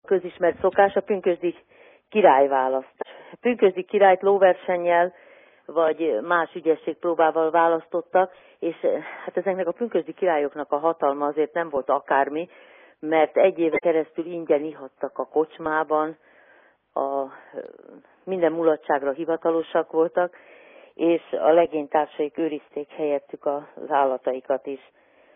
Közismert szokás a pünkösdi királyválasztás. A pünkösdi királyt lóversennyel vagy más ügyességpróbával választottak, és hát ezeknek a pünkösdi királyoknak a hatalma azért nem volt akármi, mert egy éve keresztül ingyen ihattak a kocsmában, minden mulatságra hivatalosak voltak, és a legénytársaik őrizték helyettük az állataikat is.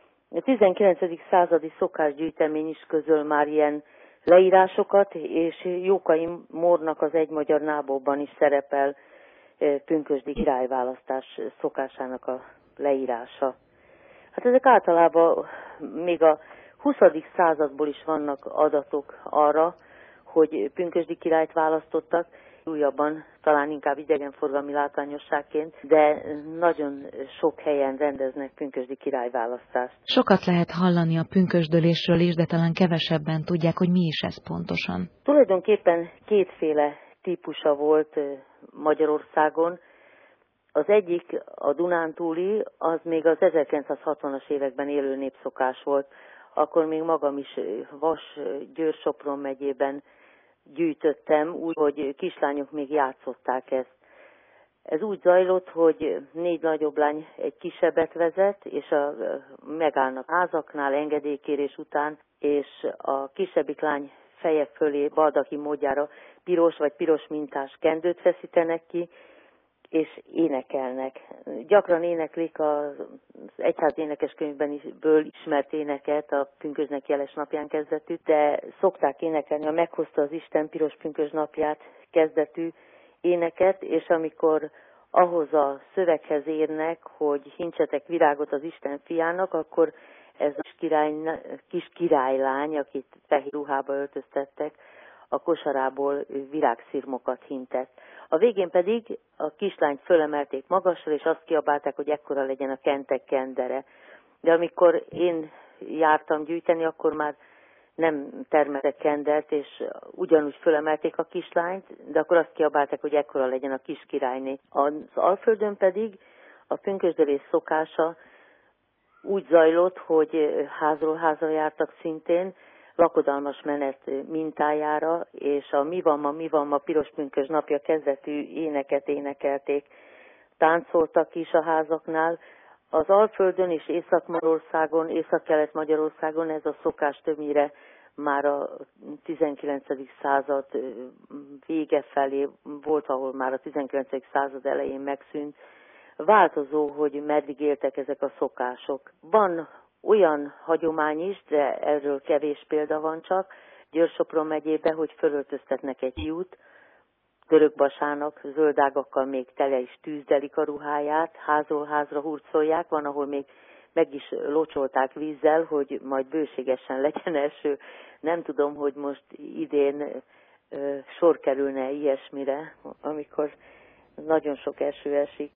A 19. századi szokásgyűjtemény is közöl már ilyen leírásokat, és Jókai Mórnak az Egy magyar nábokban is szerepel pünkösdi királyválasztás szokásának a leírása. Hát ezek általában még a 20. századból is vannak adatok arra, hogy pünkösdi királyt választottak, újabban talán inkább idegenforgalmi látványosságként, de nagyon sok helyen rendeznek pünkösdi királyválasztást. Sokat lehet hallani a pünkösdölésről is, de talán kevesebben tudják, hogy mi is ez pontosan. Tulajdonképpen kétféle típusa volt Magyarországon. Az egyik, a dunántúli, az még az 1960-as években élő népszokás volt. Akkor még magam is Vas, Győr-Sopron megyében gyűjtöttem, úgy, hogy kislányok még játszották ezt. Ez úgy zajlott, hogy 4 nagyobb lány egy kisebbet vezet, és megállnak házaknál engedélykérés után, és a kisebbik lány feje fölé baldaki módjára piros vagy piros mintás kendőt feszítenek ki, és énekelnek. Gyakran éneklik az egyház énekeskönyvben ismert éneket, a pünkösdnek jeles napján kezdetű, de szokták énekelni a Meghozta az Isten piros pünkösd napját kezdetű éneket, és amikor ahhoz a szöveghez érnek, hogy hincsetek virágot az Isten fiának, akkor ez a kis királylány, akit fehér ruhába öltöztettek, a kosarából virágszirmokat hintett. A végén pedig a kislányt fölemelték magasra, és azt kiabálták, hogy ekkora legyen a kentek kendere. De amikor én jártam gyűjteni, akkor már nem termeltek kendert, és ugyanúgy fölemelték a kislányt, de akkor azt kiabálták, hogy ekkora legyen a kis királyné. Az Alföldön pedig a pünkösdölés szokása úgy zajlott, hogy házról házra jártak szintén, lakodalmas menet mintájára, és a Mi van ma piros pünkösd napja kezdetű éneket énekelték. Táncoltak is a házaknál. Az Alföldön és Észak-Magyarországon, Észak-Kelet-Magyarországon ez a szokás többnyire már a 19. század vége felé volt, ahol már a 19. század elején megszűnt. Változó, hogy meddig éltek ezek a szokások. Van olyan hagyomány is, de erről kevés példa van csak, Győr-Sopron megyében, hogy fölöltöztetnek egy fiút, görögbasának, zöldágakkal még tele is tűzdelik a ruháját, házról házra hurcolják, van, ahol még meg is locsolták vízzel, hogy majd bőségesen legyen eső. Nem tudom, hogy most idén sor kerülne ilyesmire, amikor nagyon sok eső esik.